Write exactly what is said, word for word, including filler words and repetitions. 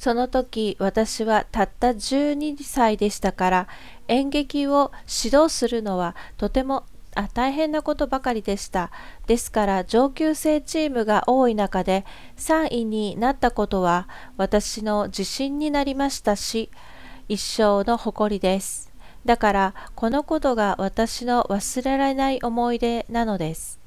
その時、私はたったじゅうにさいでしたから、演劇を指導するのはとてもあ大変なことばかりでした。ですから上級生チームが多い中でさんいになったことは私の自信になりましたし、一生の誇りです。だからこのことが私の忘れられない思い出なのです。